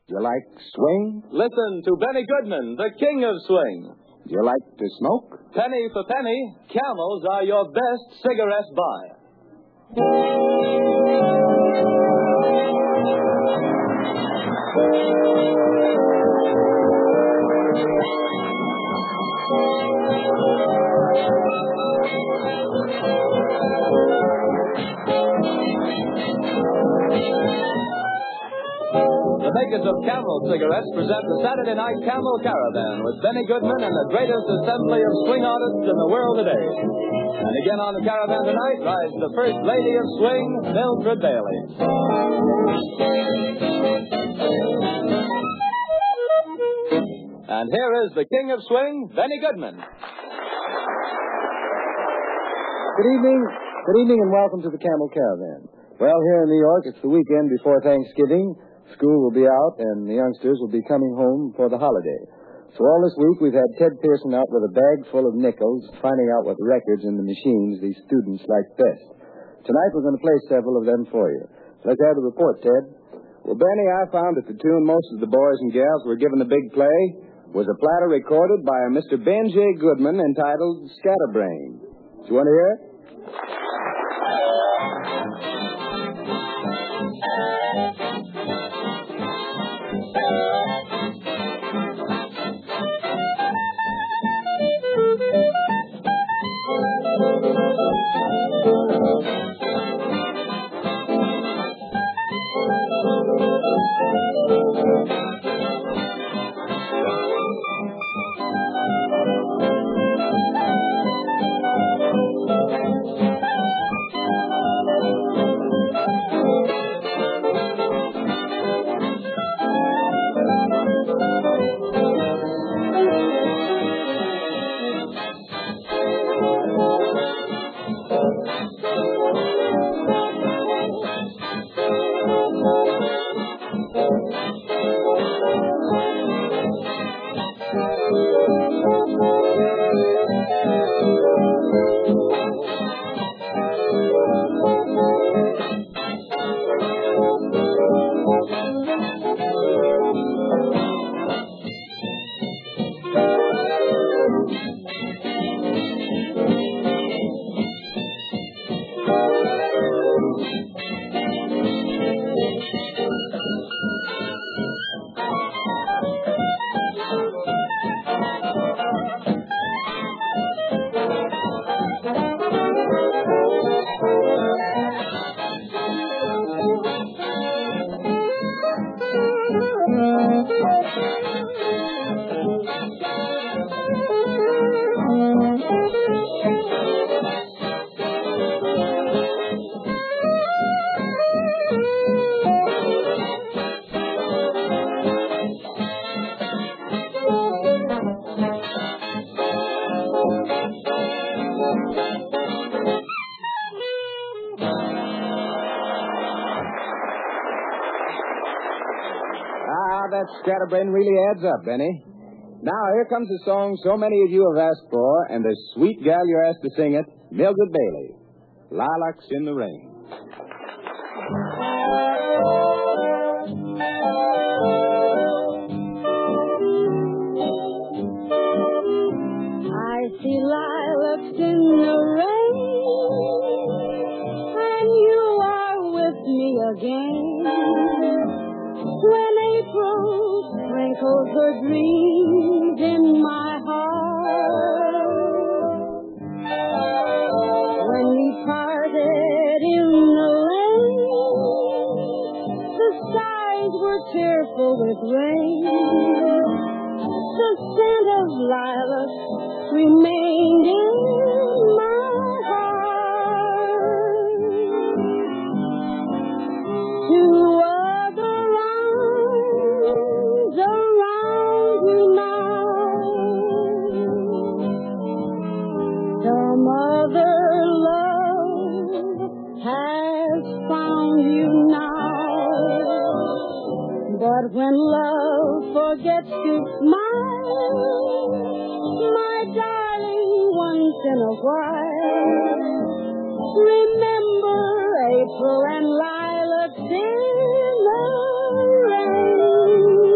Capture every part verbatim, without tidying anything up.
Do you like swing? Listen to Benny Goodman, the king of swing. Do you like to smoke? Penny for penny, Camels are your best cigarette buy. The makers of Camel cigarettes present the Saturday Night Camel Caravan with Benny Goodman and the greatest assembly of swing artists in the world today. And again on the caravan tonight rides the first lady of swing, Mildred Bailey. And here is the king of swing, Benny Goodman. Good evening. Good evening and welcome to the Camel Caravan. Well, here in New York, it's the weekend before Thanksgiving. School will be out, and the youngsters will be coming home for the holiday. So all this week, we've had Ted Pearson out with a bag full of nickels, finding out what records in the machines these students like best. Tonight, we're going to play several of them for you. Let's have the report, Ted. Well, Benny, I found that the tune most of the boys and gals were given a big play was a platter recorded by a Mister Ben J. Goodman entitled Scatterbrain. Do you want to hear it? That scatterbrain really adds up, Benny. Now, here comes the song so many of you have asked for, and the sweet gal you're asked to sing it, Mildred Bailey, Lilacs in the Rain. I see lilacs in the rain, and you are with me again. When April sprinkles her dreams in my heart, when we parted in the lane, the skies were tearful with rain. The scent of lilac remained in my heart. To But when love forgets to smile, my darling, once in a while, remember April and lilacs in the rain.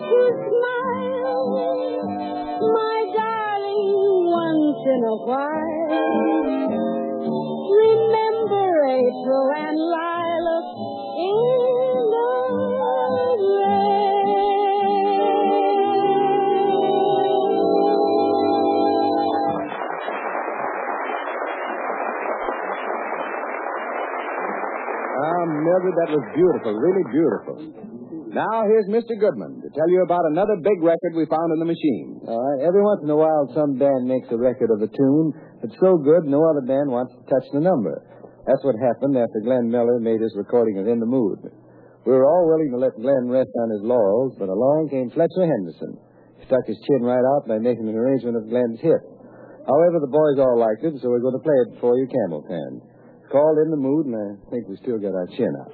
to smile, my darling, once in a while. Remember April and lilac in the rain. Ah, Mildred, that was beautiful, really beautiful. Now, here's Mister Goodman to tell you about another big record we found in the machine. All right. Every once in a while, some band makes a record of a tune that's so good no other band wants to touch the number. That's what happened after Glenn Miller made his recording of In the Mood. We were all willing to let Glenn rest on his laurels, but along came Fletcher Henderson. He stuck his chin right out by making an arrangement of Glenn's hit. However, the boys all liked it, so we're going to play it for you, Camel Can. It's called In the Mood, and I think we still got our chin out.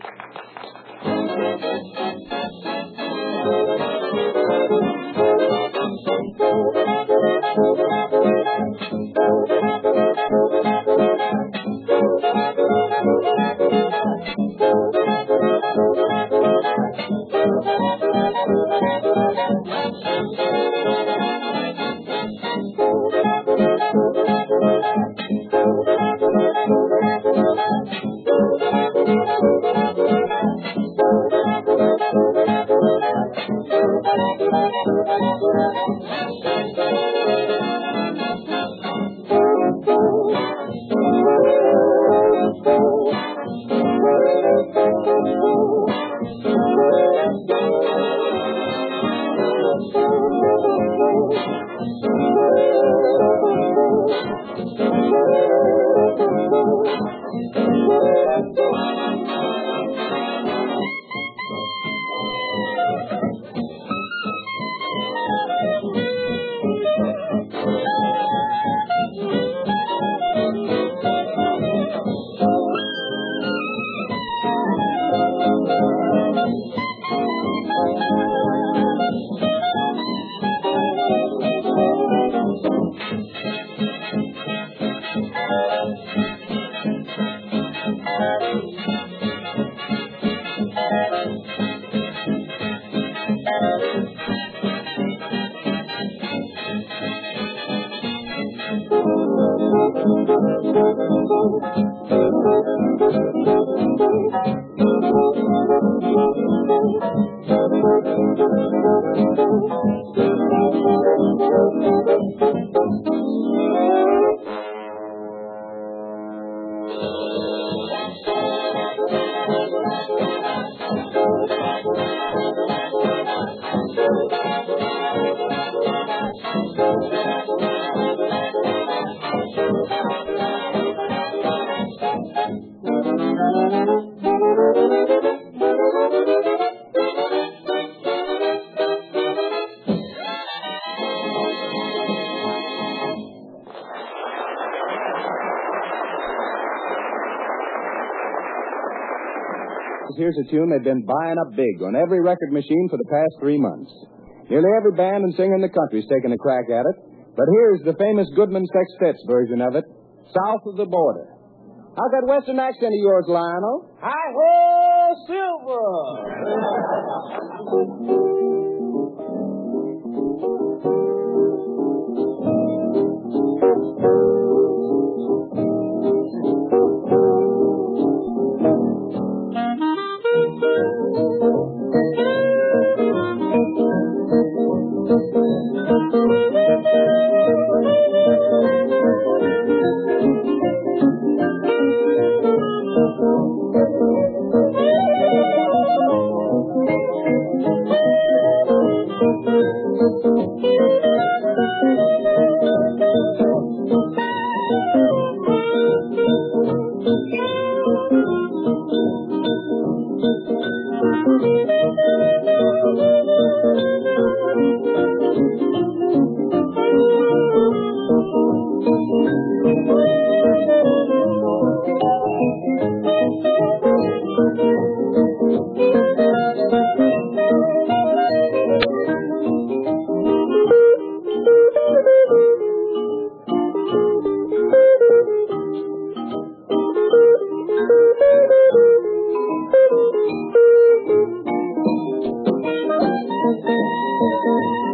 Here's a tune they've been buying up big on every record machine for the past three months. Nearly every band and singer in the country's taken a crack at it, but here's the famous Goodman Sextet's version of it, South of the Border. How's that Western accent of yours, Lionel? Hi-ho, Silver!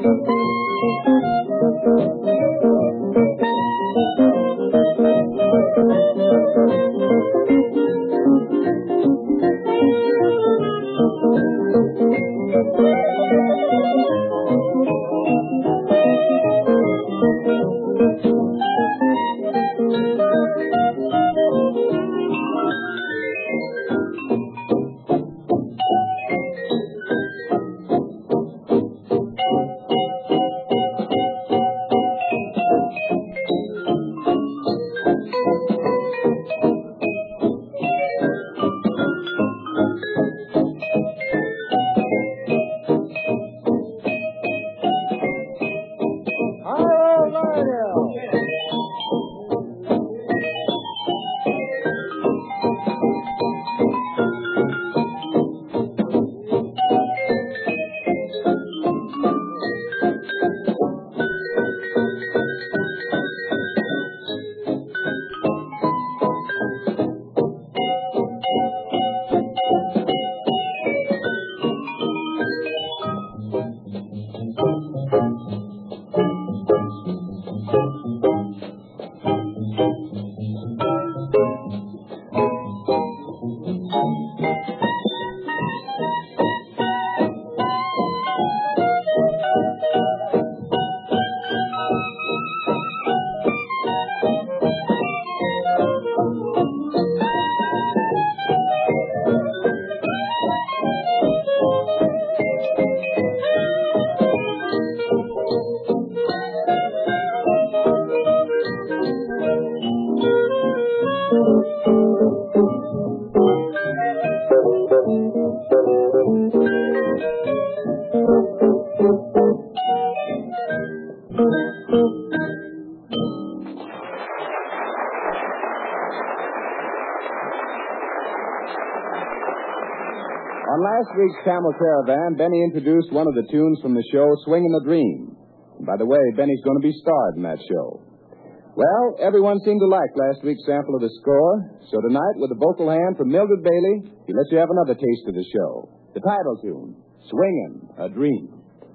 On last week's Camel Caravan, Benny introduced one of the tunes from the show, Swingin' the Dream. And by the way, Benny's going to be starred in that show. Well, everyone seemed to like last week's sample of the score, so tonight, with a vocal hand from Mildred Bailey, he lets you have another taste of the show. The title tune, Swingin' a Dream.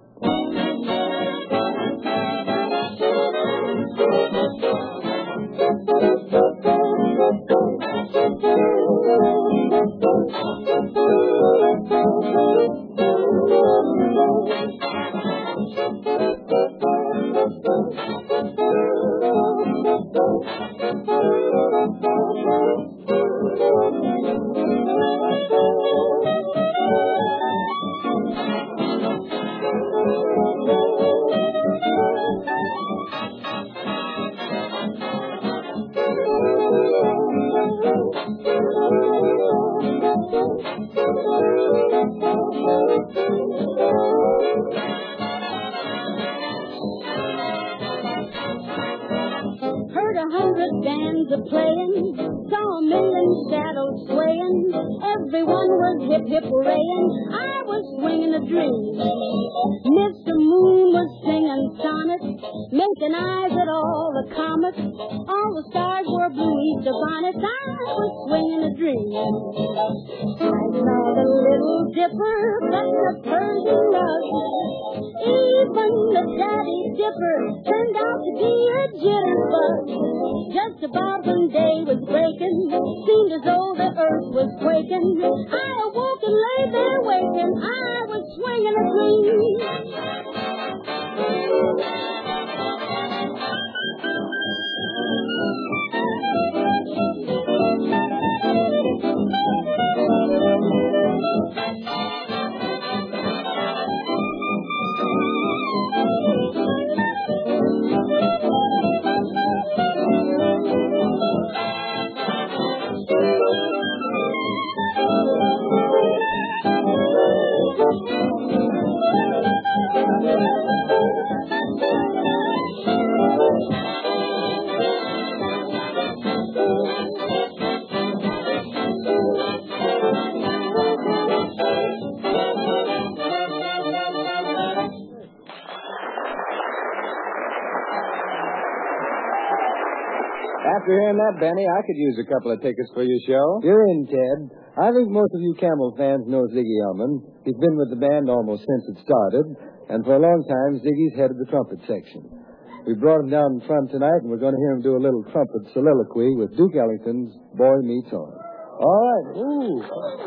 Heard a hundred bands a playing, saw a million shadows swaying. Everyone was hip hip hooraying. I was swinging a dream. Mister Moon was singing sonnets, making eyes at all the comets. All the stars were blue Easter bonnets. I was swinging a dream. I saw the Little Dipper cutting a Persian rug. Even the Daddy Dipper turned out to be a jitterbug. Just about when day was breaking, seemed as though the earth was quaking. I awoke and lay there waking. I was swinging a After hearing that, Benny, I could use a couple of tickets for your show. You're in, Ted. I think most of you Camel fans know Ziggy Ullman. He's been with the band almost since it started. And for a long time, Ziggy's headed the trumpet section. We brought him down in front tonight, and we're going to hear him do a little trumpet soliloquy with Duke Ellington's Boy Meets On. All right. Ooh.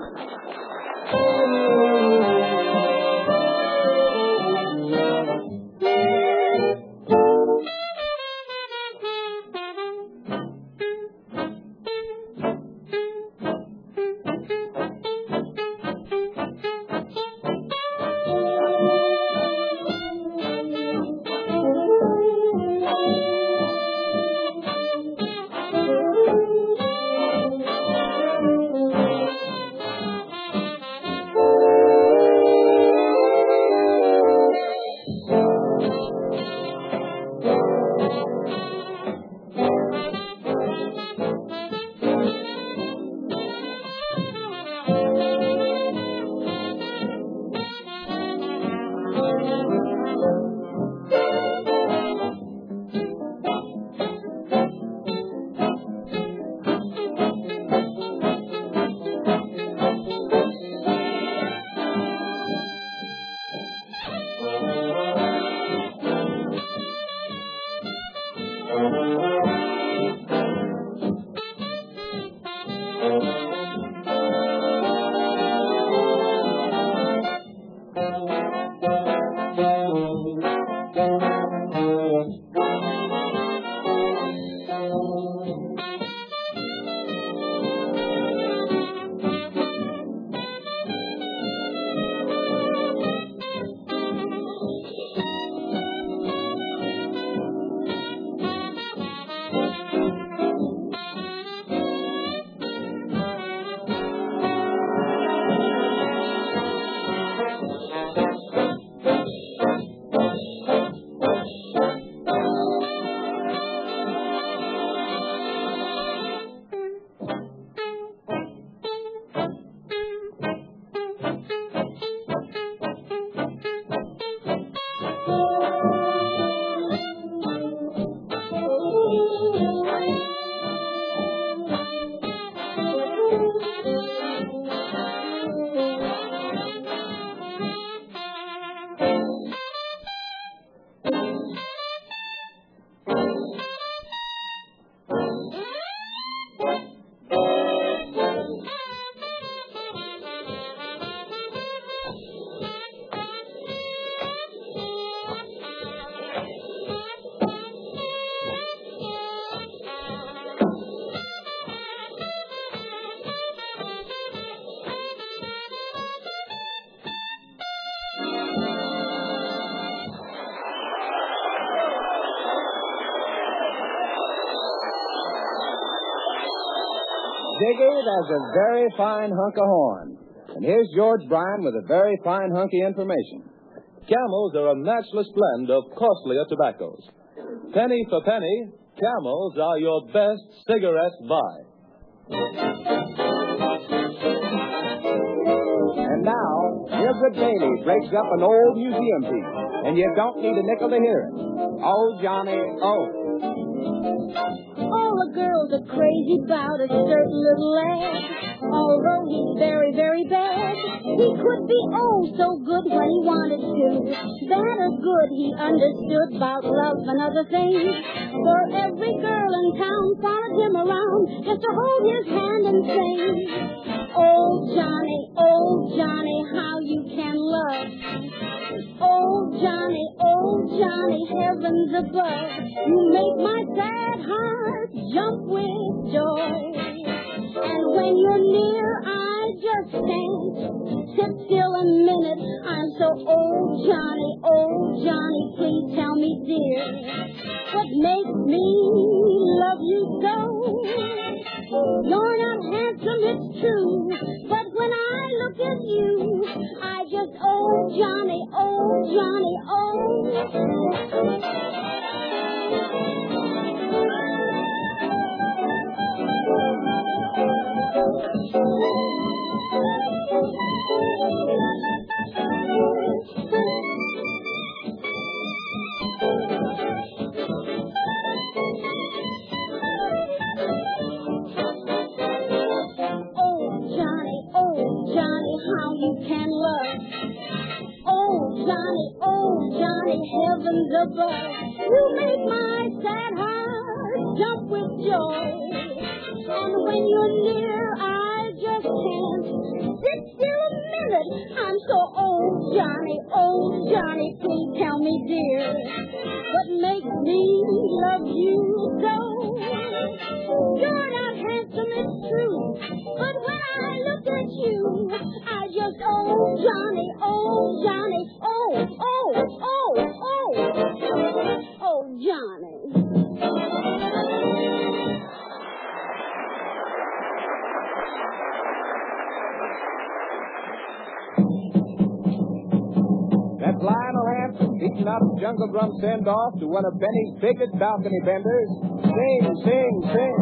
Ziggy, that's a very fine hunk of horn. And here's George Bryan with a very fine hunky information. Camels are a matchless blend of costlier tobaccos. Penny for penny, Camels are your best cigarette buy. And now, Mildred Bailey breaks up an old museum piece, and you don't need a nickel to hear it. Oh, Johnny, oh. All the girls are crazy about a certain little lad. Although he's very, very bad, he could be oh so good when he wanted to. That or good he understood about love and other things. For every girl in town followed him around just to hold his hand and sing. Oh, Johnny, oh, Johnny, how you can love. Oh, Johnny, oh, Johnny, heavens above. You make my sad heart jump with joy. And when you're near, I just can't sit still a minute. I'm so, oh, Johnny, oh, Johnny, please tell me, dear, what makes me love you so? You're not handsome, it's true, but when I look at you, I just, oh, Johnny, oh, Johnny, oh. Johnny, oh, Johnny, heavens above. You make my sad heart jump with joy. And when you're near, I just can't sit still a minute. I'm so old, Johnny, old Johnny, please tell me, dear, what makes me love you so? You're not handsome, it's true, but when I look at you, I just, oh, Johnny, oh, Johnny, oh, oh, oh, oh, oh, Johnny. That's Lionel Hampton beating up Jungle Drum send-off to one of Benny's biggest balcony benders. Sing, sing, sing.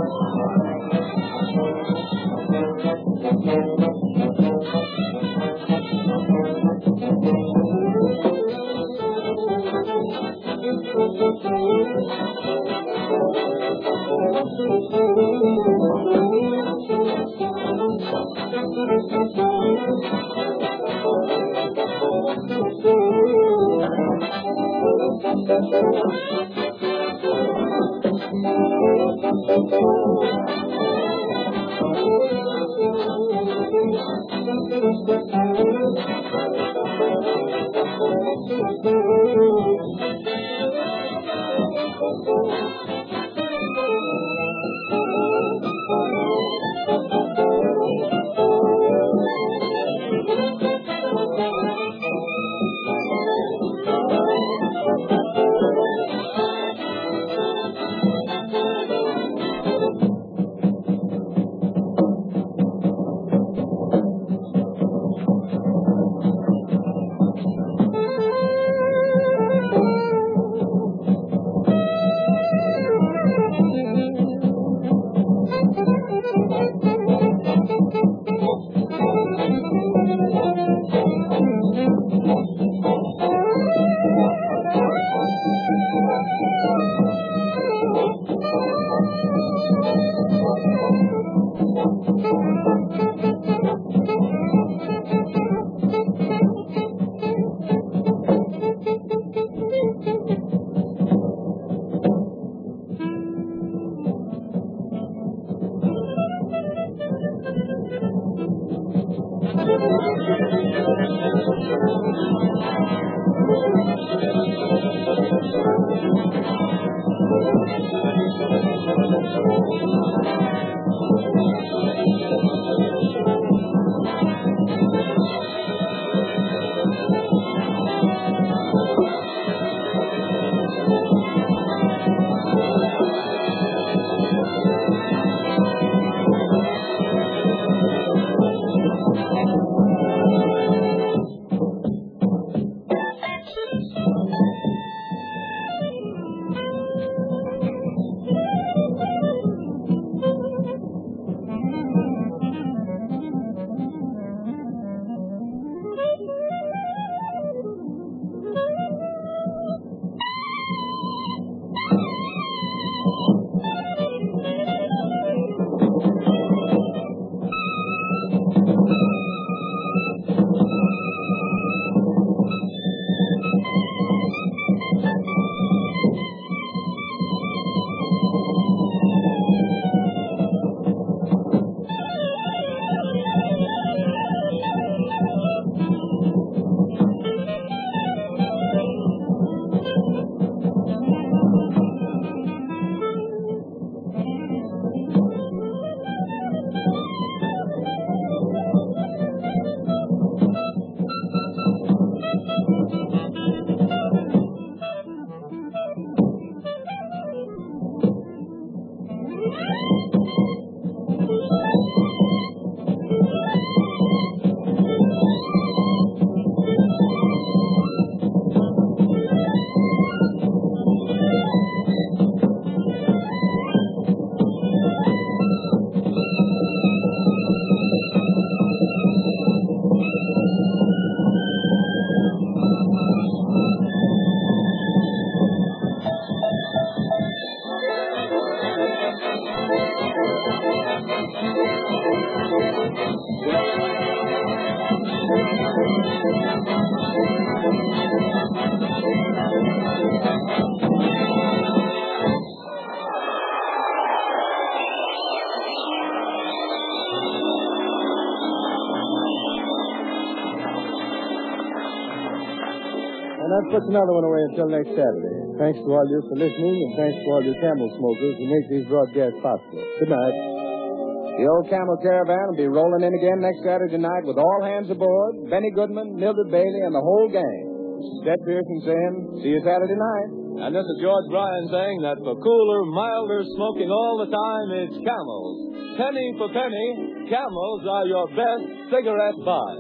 And that puts another one away until next Saturday. Thanks to all you for listening, and thanks to all you Camel smokers who make these broadcasts possible. Good night. The old Camel Caravan will be rolling in again next Saturday night with all hands aboard, Benny Goodman, Mildred Bailey, and the whole gang. Stet Pearson saying, see you Saturday night. And this is George Bryan saying that for cooler, milder smoking all the time, it's Camels. Penny for penny, Camels are your best cigarette buy.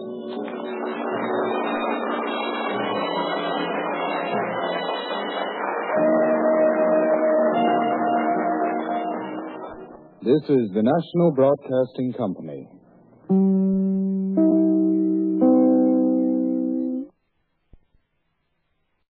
This is the National Broadcasting Company.